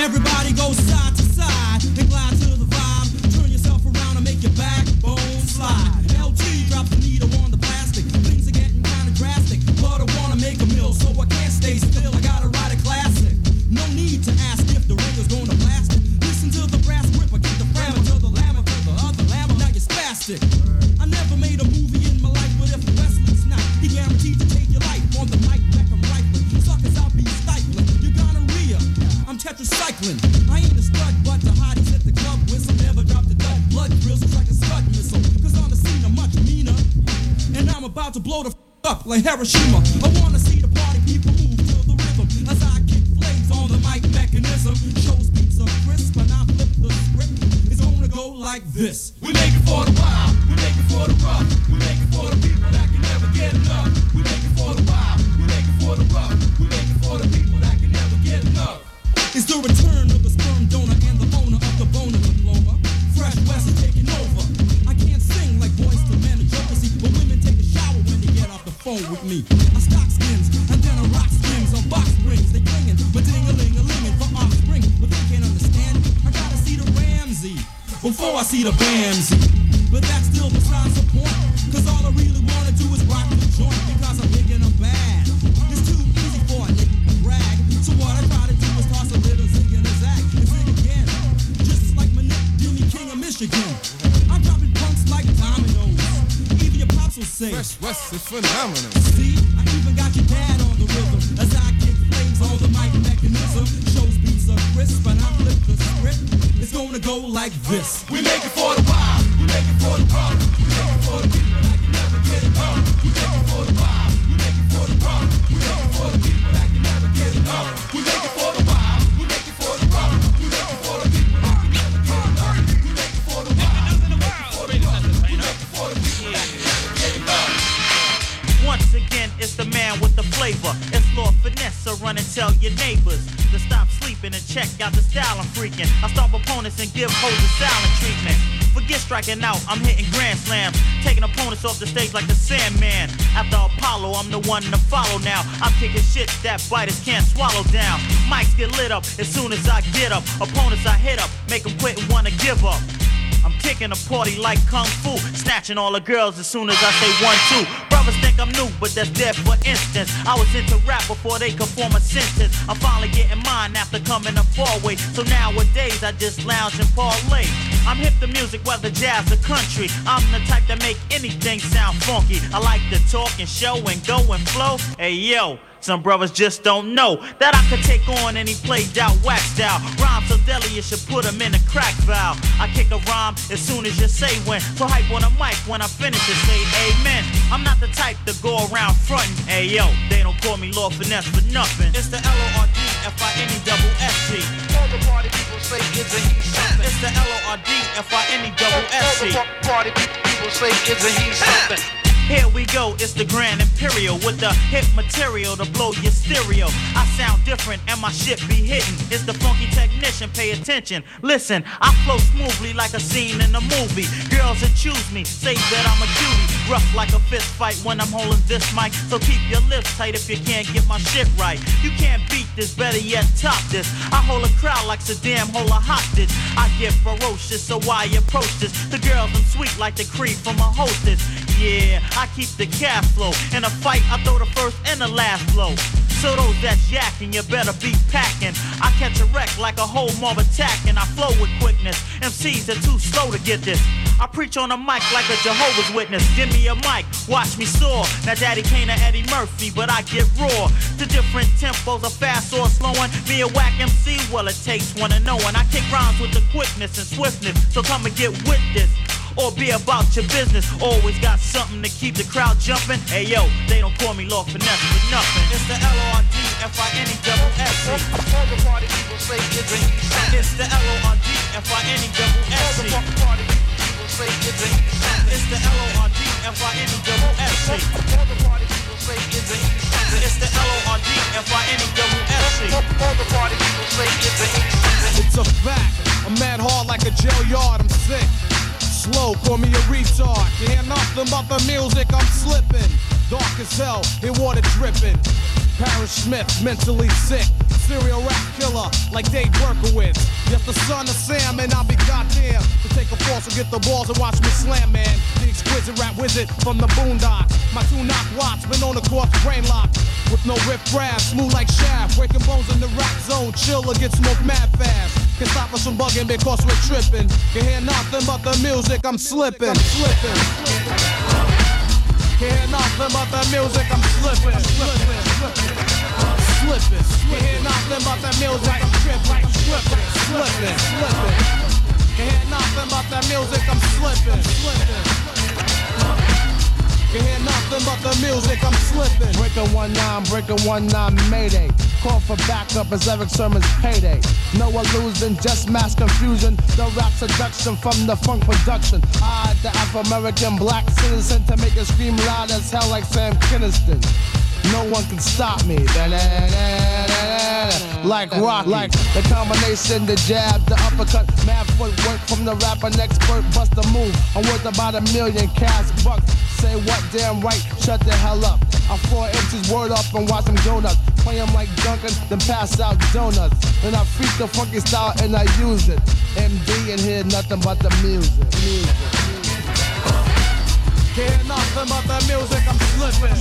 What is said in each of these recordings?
Everybody go side to side and glide to the vibe. Turn yourself around and make your backbone slide. LG drops the needle on the plastic. Things are getting kind of drastic, but I wanna make a meal, so I can't stay still. I gotta write a classic. No need to ask if the radio's gonna blast it. Listen to the brass grip, I keep the frammer to the lammer, to the other lammer. Now you're spastic. I never made a movie in my life, but if Wesley's not, he guaranteed to take your life on the mic, back and rifling. Suckers out be stifling. You're gonorrhea. I'm tetracycline. I ain't a stud, but the hotties at the club whistle never drop the dud. Blood drills just like a scud missile. Cause on the scene I'm much meaner. And I'm about to blow the up like Hiroshima. I wanna see the party people move to the rhythm as I kick flames on the mic mechanism. Shows beats are crisp and I flip the script. It's gonna go like this. We make it for the wild, we make it for the rough, we make it for the people that can never get enough. We make it for the wild, we make it for the rough, we make it for the people that can never get enough. It's the return of the sperm donor and the owner of the boner diploma. Fresh West is taking over. I can't sing like Boys to Men and Jodeci, but women take a shower when they get off the phone with me. I stock skins and then I rock skins on box springs. They clinging, but ding-a-ling-a-linging for offspring. But they can't understand me. I gotta see the Ramsey before I see the Bamsey. But that's still besides the point. Cause all I really wanna do is rock the joint because I'm big and I'm bad. It's too easy for a nigga to brag. So what I try to do is toss a little zig in his act and zig again. Just like my Nick Jimmy King of Michigan. I'm dropping punks like dominoes. Even your pops will say Fresh West is phenomenal. See, I even got your dad on the rhythm as I kick flames on the mic mechanism. Shows beats are crisp and I flip the script. It's gonna go like this. We make it for the wild, we make it for the rough, we make it for the people that can never get enough. We make it for the wild, we make it for the rough, we make it for the people that can never get enough. We make it for the wild, we make it for the rough, we make it for the people that can never get enough. We make it for the wild, we make it for the rough, we make it for the people that can never get enough. Once again, it's the man with the flavor. It's Lord Finesse, so run and tell your neighbors to stop sleeping and check out the style I'm freaking. I stomp opponents and give hoes a silent treatment. Forget striking out, I'm hitting grand slams, taking opponents off the stage like the Sandman. After Apollo, I'm the one to follow now. I'm kicking shit that biters can't swallow down. Mics get lit up as soon as I get up. Opponents I hit up, make them quit and wanna give up. I'm kicking a party like Kung Fu, snatching all the girls as soon as I say 1, 2. Brothers think I'm new, but that's dead for instance. I was into rap before they could form a sentence. I'm finally getting mine after coming a far way. So nowadays I just lounge and parlay. I'm hip to music, whether jazz or country. I'm the type that make anything sound funky. I like to talk and show and go and flow. Hey yo, some brothers just don't know that I could take on any played out whack style. Rhyme so deadly you should put them in a crack valve. I kick a rhyme as soon as you say when. So hype on the mic when I finish it, say amen. I'm not the type to go around frontin'. Hey yo, they don't call me Lord Finesse for nothing. It's the LORDFINESSE. All the party people say it's a heat something. It's the LORDFINESSE. Party people say it's a heat something. Here we go, it's the Grand Imperial with the hip material to blow your stereo. I sound different and my shit be hitting. It's the funky technician, pay attention. Listen, I flow smoothly like a scene in a movie. Girls that choose me, say that I'm a cutie. Rough like a fist fight when I'm holding this mic. So keep your lips tight if you can't get my shit right. You can't beat this, better yet top this. I hold a crowd like Saddam, hold a hostage. I get ferocious, so why approach this? The girls I'm sweet like the creep from a hostess. Yeah, I keep the cash flow. In a fight, I throw the first and the last blow. So those that's yakking, you better be packing. I catch a wreck like a whole mob attacking. I flow with quickness. MCs are too slow to get this. I preach on a mic like a Jehovah's Witness. Give me a mic, watch me soar. Now Daddy Kane or Eddie Murphy, but I get raw. The different tempos are fast or slowing. Me a whack MC, well it takes one to know. And I kick rhymes with the quickness and swiftness. So come and get with this. Or be about your business. Always got something to keep the crowd jumping. Hey yo, they don't call me Lord Finesse for nothing. It's the LORDFINESSE. All the party people say it's a heat something. It's the LORDFINESSE. All the party people say it's a heat something. It's the LORDFINESSE. All the party people say it's a heat something. It's the LORDFINESSE. All the party people say it's a heat something. It's a fact. I'm mad hard like a jail yard. I'm sick. Slow, call me a retard. You hear nothing but the music, I'm slipping. Dark as hell, hear water dripping. Parrish Smith, mentally sick. Serial rap killer, like Dave Leibowitz. Yes, the son of Sam, and I'll be goddamn to take a force and get the balls and watch me slam, man. The exquisite rap wizard from the boondocks. My 2-knock watch been on the course, brain lock. With no riff raff, smooth like shaft. Breaking bones in the rap zone, chill or get smoked mad fast. Can stop us from bugging because we're tripping. Can hear nothing but the music, I'm slipping. Can't hear nothing but the music, I'm slipping. Can't hear nothing but the music, I'm tripping. Slipping. Can't hear nothing but the music, I'm slipping. Can't hear nothing but the music, I'm slipping. Breaking 19, mayday. Call for backup as Eric Sermon's payday. No illusion, just mass confusion. The rap seduction from the funk production. I, the Afro-American black citizen, to make it scream loud as hell like Sam Kinniston. No one can stop me. Like rock, like the combination, the jab, the uppercut, mad footwork from the rapper, expert, bust a move. I'm worth about $1 million cash bucks. Say what, damn right, shut the hell up. I 4 inches word up and watch them go nuts. Play them like Duncan, then pass out donuts. Then I freak the funky style and I use it. MD and hear nothing but the music. Hear nothing but the music, I'm slipping.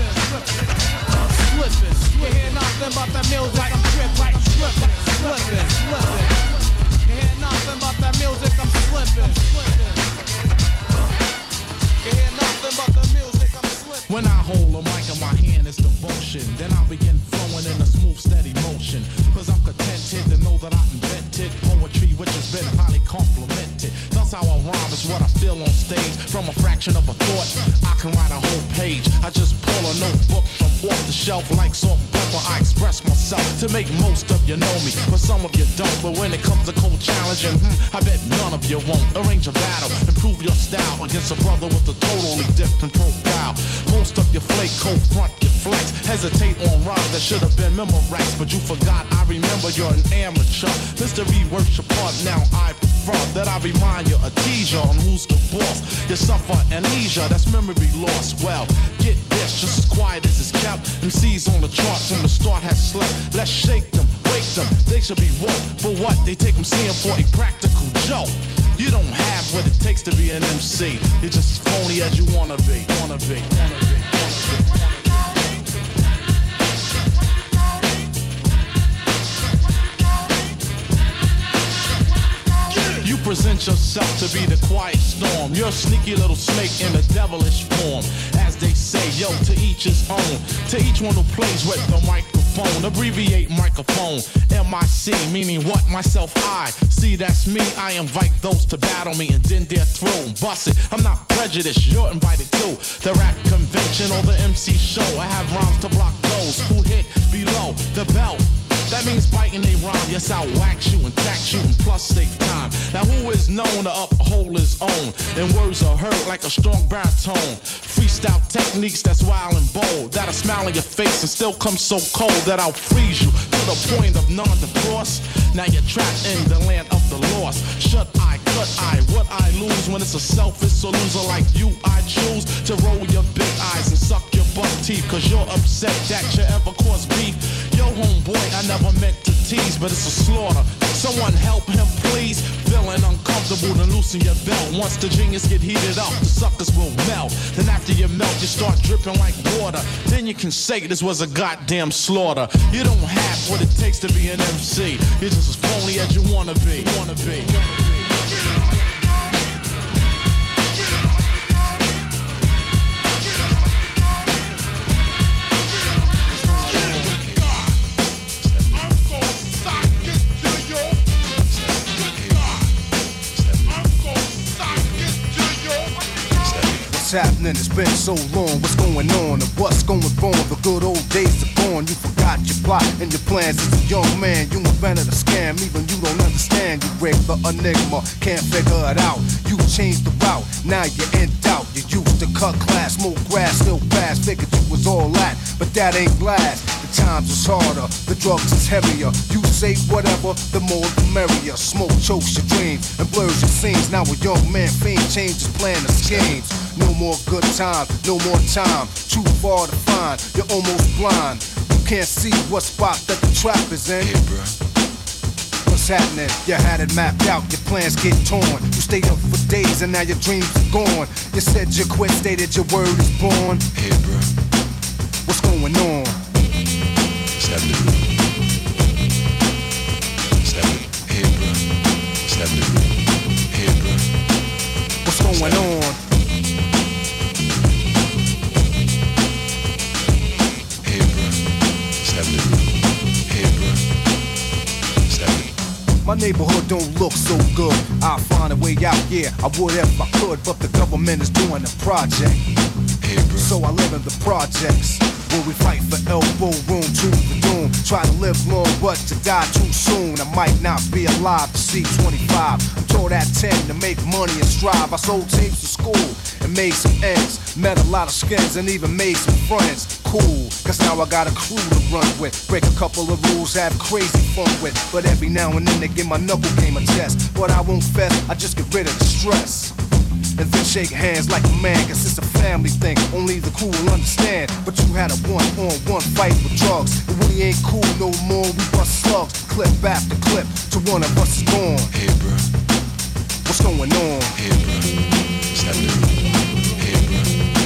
Can't hear nothing but the music, I'm tripping. Slipping. Can't hear nothing but the music, I'm slipping. Can't hear nothing but the music, I'm slipping. When I hold a mic in my hand, it's devotion. Then I begin flowing in a smooth, steady motion. Cause I'm contented to know that I invented poetry, which has been highly complimented. Thus how I rhyme is what I feel on stage. From a fraction of a thought, I can write a whole page. I just pull a notebook from off the shelf like salt and pepper. I express myself to make most of you know me, but some of you don't. But when it comes to cold challenging, I bet none of you won't. Arrange a battle, improve your style against a brother with a totally different profile. Most of you flake, cold front, you flex, hesitate on rhymes that should have been memorized, but you forgot. I remember you're an amateur. Mystery works your part. Now I prefer that I remind you, a teaser on who's the boss. You suffer amnesia, that's memory loss. Well, get this, just as quiet as it's kept. MCs on the chart from the start have slept. Let's shake them, wake them. They should be woke. For what? They take them seeing for a practical joke. You don't have what it takes to be an MC. You're just as phony as you wanna be. You present yourself to be the quiet storm. You're a sneaky little snake in a devilish form. As they say, yo, to each his own. To each one who plays with the microphone. Abbreviate microphone. MIC, meaning what? Myself, I. See, that's me. I invite those to battle me and then they're through. Bust it. I'm not prejudiced. You're invited to the rap convention or the MC show. I have rhymes to block those who hit below the belt. That means biting they rhyme. Yes, I'll wax you and tax you and plus save time. Now who is known to uphold his own? And words are heard like a strong baritone. Freestyle techniques that's wild and bold. That'll smile on your face and still come so cold that I'll freeze you to the point of non-divorce. Now you're trapped in the land of the lost. Shut eye, cut eye, what I lose when it's a selfish loser like you. I choose to roll your big eyes and suck your butt teeth. Cause you're upset that you ever caused beef. Yo, homeboy, I never meant to tease, but it's a slaughter. Someone help him, please. Feeling uncomfortable, then loosen your belt. Once the genius get heated up, the suckers will melt. Then after you melt, you start dripping like water. Then you can say this was a goddamn slaughter. You don't have what it takes to be an MC. You're just as phony as you wanna be. What's happening? It's been so long. What's going on and what's going wrong? The good old days are gone. You forgot your plot and your plans as a young man. You invented a scam, even you don't understand. You rigged the enigma, can't figure it out. You changed the route, now you're in doubt. You used to cut class, smoke grass, still fast. Figured you was all that, but that ain't last. The times is harder, the drugs is heavier. You say whatever, the more the merrier. Smoke chokes your dreams and blurs your scenes. Now a young man fiend changes plan and schemes. No more good time, no more time. Too far to find, you're almost blind. You can't see what spot that the trap is in. But what's happening? You had it mapped out, your plans get torn. You stayed up for days and now your dreams are gone. You said you quit, stated your word is born. Hey, bro. What's going on? What's happening? What's happening? Hey, bro. What's happening? Hey, bro. What's going on? Hey, bro. What's happening? Hey, bro. What's happening? My neighborhood don't look so good. I'll find a way out, yeah, I would if I could, but the government is doing a project. Hey, bro. So I live in the projects, where we fight for elbow room to the doom. Try to live long, but to die too soon. I might not be alive to see 25. I'm told at 10 to make money and strive. I sold tapes to school and made some ends. Met a lot of skins and even made some friends. Cool, cause now I got a crew to run with. Break a couple of rules, have crazy fun with. But every now and then they give my knuckle game a test. But I won't fess, I just get rid of the stress. And then shake hands like a man, cause it's a family thing. Only the cool will understand. But you had a one-on-one fight with drugs. And we ain't cool no more, we bust slugs. Clip after clip, till one of us is gone. Hey, bro. What's going on? Hey, bro. What's happening? Hey, bro.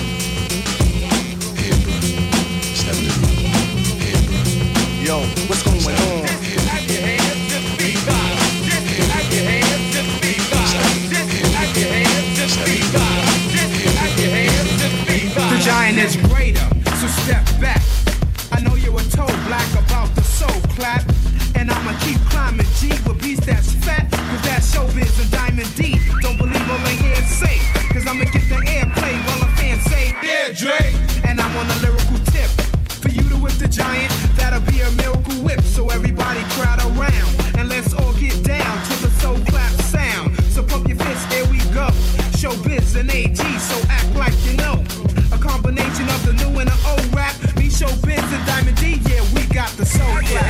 Hey, bro. What's happening? Hey, bro. Yo, what's going on? Hey, bro. The giant is greater, so step back. I know you were told black about the soul clap. And I'ma keep climbing G with beats that's fat. Cause that's showbiz and Diamond D. Don't believe all they hear say. Cause I'ma get the airplay while the fans say, yeah, Dre. And I'm on a lyrical tip. For you to whip the giant, that'll be a miracle whip. So everybody crowd around. And let's all get down to the soul clap sound. So pump your fists, here we go. Showbiz and AG, so act like you know. A combination of the new and the old rap. Me, Showbiz and Diamond D, yeah, we got the soul clap.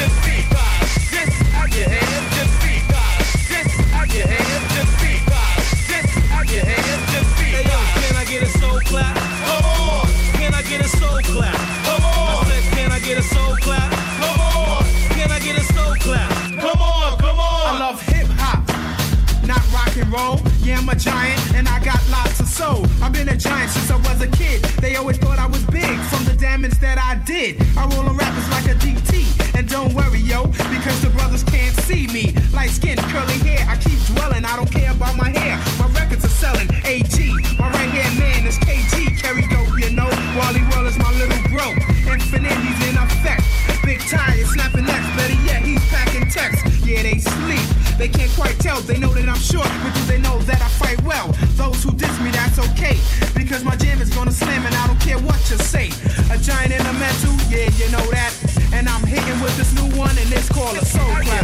Hey yo, can I get a soul clap? Come on! Can I get a soul clap? Come on! I said, can I get a soul clap? Come on! Can I get a soul clap? Come on, come on! I love hip hop, not rock and roll. Yeah, I'm a giant and I got lots of soul. I've been a giant since I was a kid. They always thought I was big from the damage that I did. I roll on rappers like a DT. And don't worry, yo, because the brothers can't see me. Light skin, curly hair, I keep dwelling. I don't care about my hair. My records are selling. AG, my right hand man is KG. Carry dope, you know. Wally World is my little bro. Infinite, he's in effect. Big tire, snapping necks. Better yet, he's packing text. Yeah, they sleep. They can't quite tell. They know that I'm short, but do they know that I fight well? Those who diss me, that's okay. Because my jam is gonna slam and I don't care what you say. A giant in the mental, yeah, you know that. And I'm hitting with this new one and it's called a soul clap.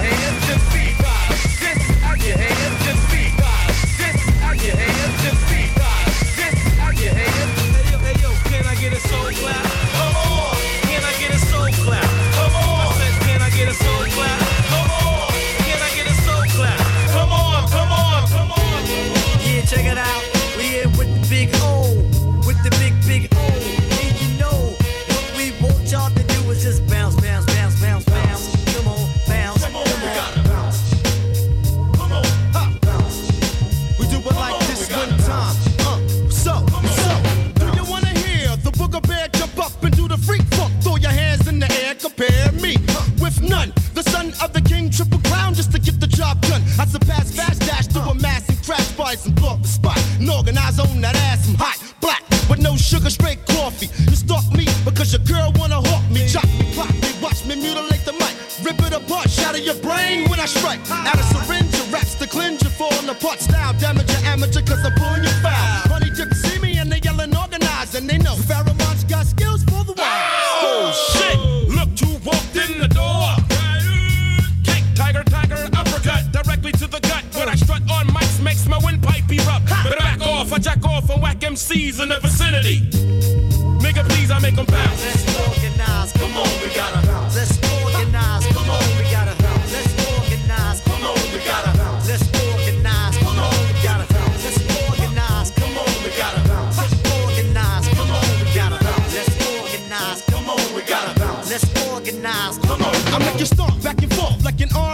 Hey yo, can I get a soul clap? Come on! Can I get a soul clap? Come on! I said, can I get a soul clap? Come on! Can I get a soul clap? Come on, come on, come on! Yeah, check it out. We here with the big O, with the big O. And you know what we want y'all to do is just bounce, bounce, bounce, bounce, bounce. Come on, bounce, come on. We gotta bounce. Come on, ha, bounce. We do it like this one time. So, do you wanna hear the Booger Bear jump up and do the freak funk? Throw your hands in the air, compare me with none. The son of the king, triple crown, just to get the job done. I surpass fast dash through a mass and crash bodies and blow up the spot. And organize on that ass, I'm hot, black, with no sugar, straight coffee. You stalk me because your girl wanna hawk me, chop me, clock me, watch me mutilate the mic. Rip it apart, shatter your brain when I strike. Out of syringe, your raps to cleanse you, falling apart. Style damage your amateur, cause I'm pulling you foul. Honey dip see me and they yelling organized, and they know Pharaoh's got skills for the wild. Oh shit! Look who walked in the door. Kick, tiger, uppercut directly to the gut. When I strut on mics, makes my windpipe erupt. But back off, I jack off and whack MCs in the vicinity. Nigga, please, I make them bounce. Let's organize, come on, we gotta bounce. Let's organize, come on, we gotta bounce. Let's organize, come on, we gotta bounce. Let's organize, come on, we gotta bounce. Let's organize, come on, we gotta bounce. Let's organize, come on, we gotta bounce. Let's organize, come on, we gotta bounce. Let's organize, come on. I make you stomp back and forth like an army brigade.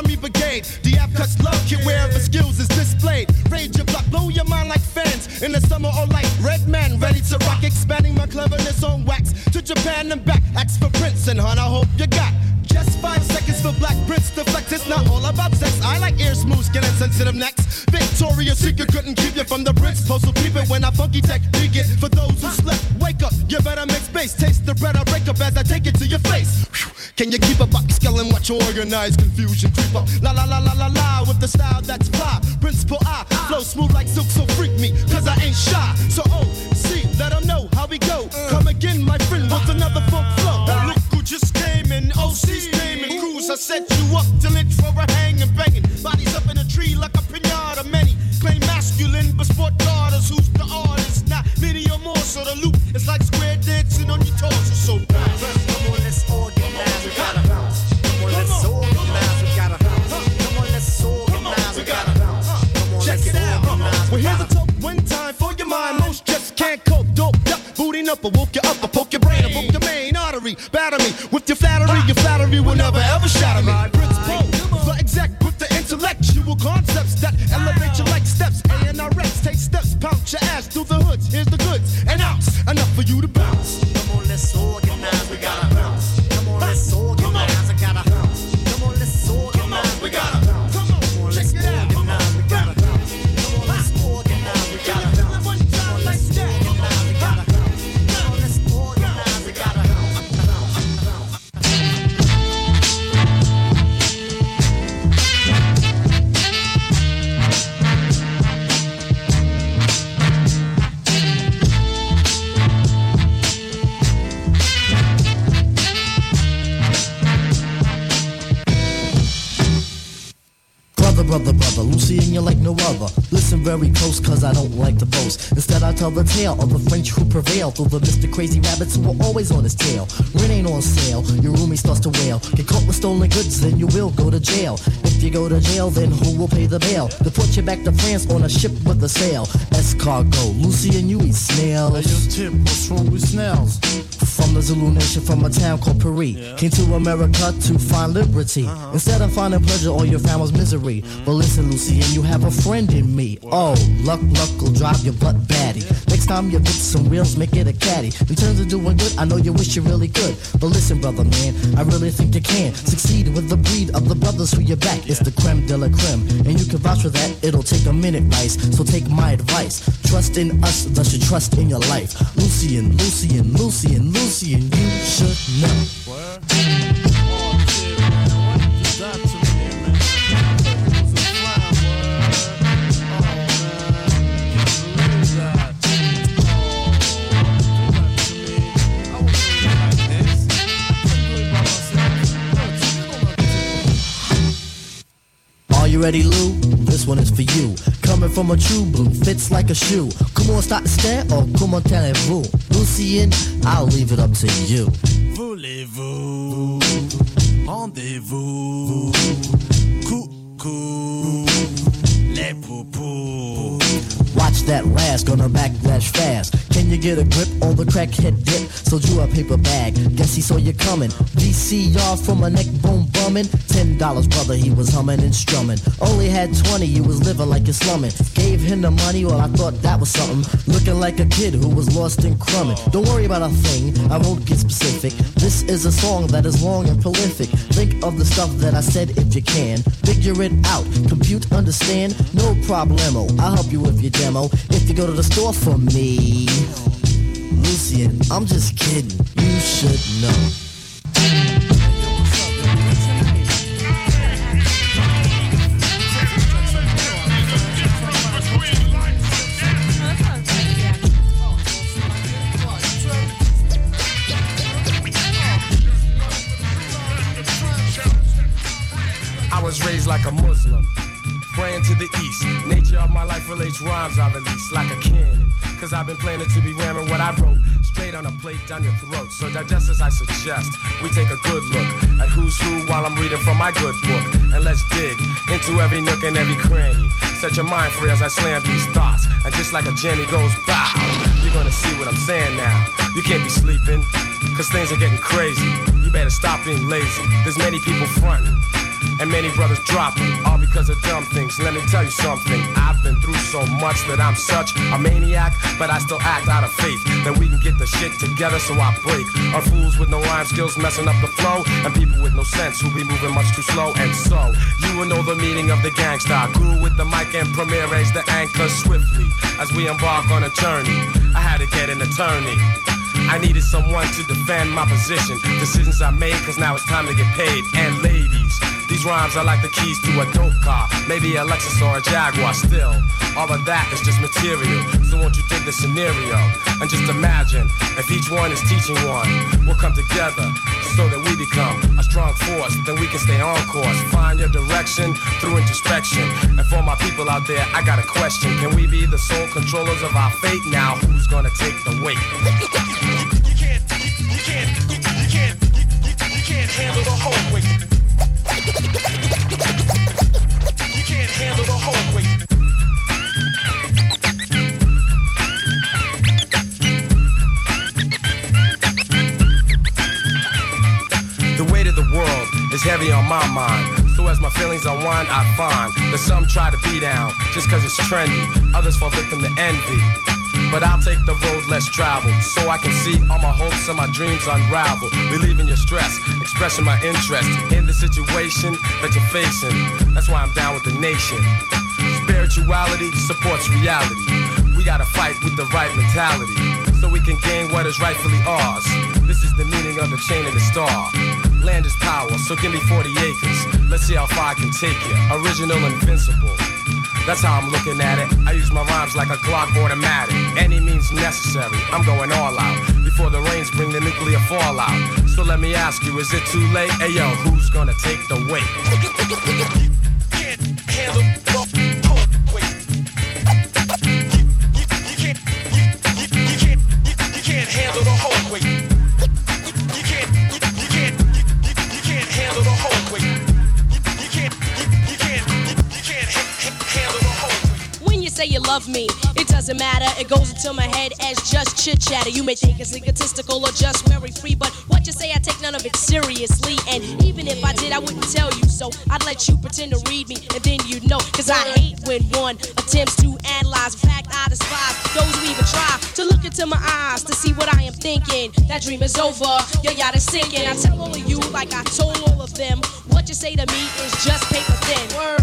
parade. The app cuts love kit wherever skills is displayed. Rage your block, blow your mind like fans. In the summer or light, red man ready to rock. Expanding my cleverness on wax. To Japan and back, ask for Prince and hun, I hope you got. Just 5 seconds for Black Prince to flex. It's not all about sex. I like ear smooth skin and sensitive necks. Victoria's Secret couldn't keep you from the bricks. Postal keep it when I funky tech dig it. For those who slept, wake up. You better make space. Taste the bread I break up as I take it to your face. Whew. Can you keep a buck skull and watch your organized confusion creep up? La la la la la la with the style that's fly. Principal I flow smooth like silk, so freak me, cause I ain't shy. So see, let them know how we go. Come again, my friend, with another funk flow. Look who just came in, OC's naming crews. I set you up till it's for a hang and banging. Bodies up in a tree like a pinata. Many claim masculine, but sport daughters. Who's the artist? Not many or more, so the loop is like square dancing on your torso. So bounce. Come on, let's organize. We gotta bounce. Come on, let's organize. We gotta bounce. Come on, let's organize. We gotta bounce. Come on, let's organize. Well, here's a talk one time for your mind. Most just can't cope. Doped up, booting up, I woke you up, I poke your brain, I broke your main artery. Batter me with your flattery will never ever shatter me. Principle, the exact with the intellectual concepts that elevate you like steps. A&RX, take steps, pounce your ass through the hoods. Here's the goods, an ounce, enough for you to bounce. Come on, let's organize. We gotta bounce. Come on, let's organize. I gotta bounce. Come on, let's organize. We gotta bounce. Come on, let's organize. We gotta bounce. Come on, let's organize. We gotta bounce. Come on, let's organize. We gotta bounce. Come on, let's organize. We gotta bounce. Brother, Lucy and you like no other. Listen very close, cause I don't like to boast. Instead I tell the tale of the French who prevailed through the Mr. Crazy Rabbits who were always on his tail. Rent ain't on sale, your roomie starts to wail. Get caught with stolen goods, then you will go to jail. If you go to jail, then who will pay the bail? Deport you back to France on a ship with a sail. Escargot, Lucy and you eat snails. Hey, yo, Tip, what's wrong with snails? From the Zulu nation, from a town called Paris. Came to America to find liberty. Instead of finding pleasure, all you found was misery. But listen, Lucy, and you have a friend in me. Oh, luck will drive your butt batty. Next time you get some wheels, make it a caddy. In terms of doing good, I know you wish you really could. But listen, brother man, I really think you can succeed with the breed of the brothers who you back. It's the creme de la creme, and you can vouch for that. It'll take a minute, Rice, so take my advice. Trust in us, thus you trust in your life. Lucian, you should know. Word? Oh, shit, man, what is that to me, man? It was a fine word. Oh, man, can't believe that. Oh, do that to me. I wouldn't do it like this. I couldn't do it by myself. Are you ready, Lou? This one is for you. Coming from a true blue, fits like a shoe. Comment start to stare or comment allez-vous? Lucien, I'll leave it up to you. Voulez-vous? Rendez-vous? Coucou, les poupous. Watch that rasp, gonna backlash fast. Can you get a grip on the crackhead dip? Sold you a paper bag, guess he saw you coming. VCR from a neck bone bumming. $10, brother, he was humming and strumming. Only had 20, you was living like you're slumming. Gave him the money, well I thought that was something. Looking like a kid who was lost in crumbing. Don't worry about a thing, I won't get specific. This is a song that is long and prolific. Think of the stuff that I said if you can. Figure it out, compute, understand, no problemo. I'll help you with your demo. If you go to the store for me, Lucian, I'm just kidding, you should know. I was raised like a Muslim, praying to the east. Nature of my life relates rhymes I release like a cannon. Cause I've been planning to be ramming what I wrote straight on a plate down your throat. So digest as I suggest, we take a good look at who's who while I'm reading from my good book. And let's dig into every nook and every cranny. Set your mind free as I slam these thoughts. And just like a Jenny goes bow, you're gonna see what I'm saying now. You can't be sleeping, cause things are getting crazy. You better stop being lazy. There's many people fronting, and many brothers dropping, all because of dumb things. Let me tell you something, I've been through so much that I'm such a maniac, but I still act out of faith that we can get the shit together, so I break. Are fools with no rhyme skills messing up the flow, and people with no sense who be moving much too slow. And so, you will know the meaning of the gangsta. I grew with the mic and Premier raised the anchor swiftly as we embark on a journey. I had to get an attorney. I needed someone to defend my position. Decisions I made, cause now it's time to get paid. And ladies, these rhymes are like the keys to a dope car, maybe a Lexus or a Jaguar. Still, all of that is just material. So won't you dig the scenario and just imagine if each one is teaching one. We'll come together so that we become a strong force. Then we can stay on course. Find your direction through introspection. And for my people out there, I got a question. Can we be the sole controllers of our fate? Now who's gonna take the weight? You can't handle the whole weight. You can't handle the whole weight. The weight of the world is heavy on my mind. So as my feelings unwind, I find that some try to be down just cause it's trendy. Others fall victim to envy. But I'll take the road less traveled, so I can see all my hopes and my dreams unravel. Relieving your stress, expressing my interest in the situation that you're facing. That's why I'm down with the nation. Spirituality supports reality. We gotta fight with the right mentality, so we can gain what is rightfully ours. This is the meaning of the chain and the star. Land is power, so give me 40 acres. Let's see how far I can take you. Original, invincible. That's how I'm looking at it. I use my rhymes like a Glock automatic. Any means necessary, I'm going all out. Before the rains bring the nuclear fallout. So let me ask you, is it too late? Hey yo, who's gonna take the weight? Can't handle the whole weight. You can't handle the whole weight. You can't handle the whole weight. Say you love me, it doesn't matter. It goes into my head as just chit chatter. You may think it's egotistical or just very free, but what you say, I take none of it seriously. And even if I did, I wouldn't tell you so. I'd let you pretend to read me, and then you'd know. Cause I hate when one attempts to analyze. In fact, I despise those who even try to look into my eyes to see what I am thinking. That dream is over, your yacht is sinking. I tell all of you like I told all of them. What you say to me is just paper thin. Word.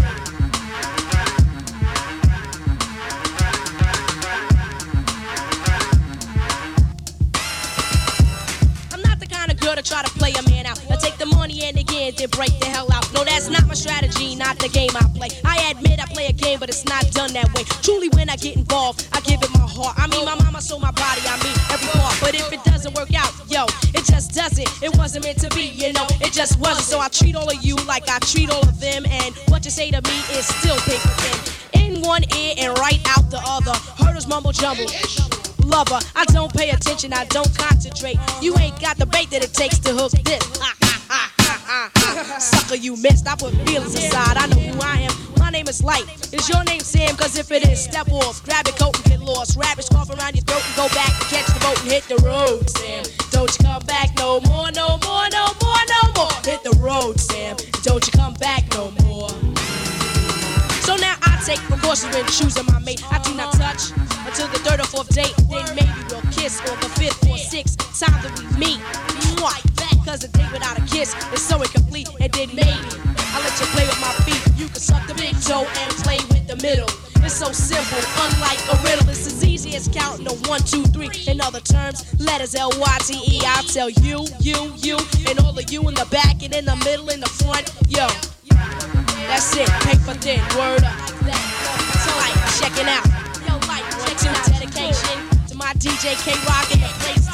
To try to play a man out. I take the money and again, then break the hell out. No, that's not my strategy, not the game I play. I admit I play a game, but it's not done that way. Truly, when I get involved, I give it my heart. I mean, my mama, so my body, I mean, every part. But if it doesn't work out, yo, it just doesn't. It wasn't meant to be, you know, it just wasn't. So I treat all of you like I treat all of them. And what you say to me is still paper thin. In one ear and right out the other. Herders mumble jumble. Lover, I don't pay attention, I don't concentrate. You ain't got the bait that it takes to hook this. Sucker, you missed. I put feelings aside. I know who I am. My name is Light. Is your name Sam? Cause if it is, step off. Grab your coat and get lost. Wrap your scarf around your throat and go back and catch the boat and hit the road, Sam. Don't you come back no more, no more, no more, no more. Hit the road, Sam. Don't you come back no more. So now I take precautions when choosing my mate. I do not touch until the third or fourth date. Then maybe we'll kiss on the fifth or sixth time that we meet. Mwah. Cause a date without a kiss is so incomplete. And then maybe I let you play with my feet. You can suck the big toe and play with the middle. It's so simple, unlike a riddle. It's as easy as counting to 1, 2, 3. In other terms, letters L-Y-T-E. I'll tell you, and all of you in the back and in the middle, in the front. Yo, that's it, paper thin, word up. So like, checking out. Yo, like, 1, 2, dedication to my DJ K-Rock in the place.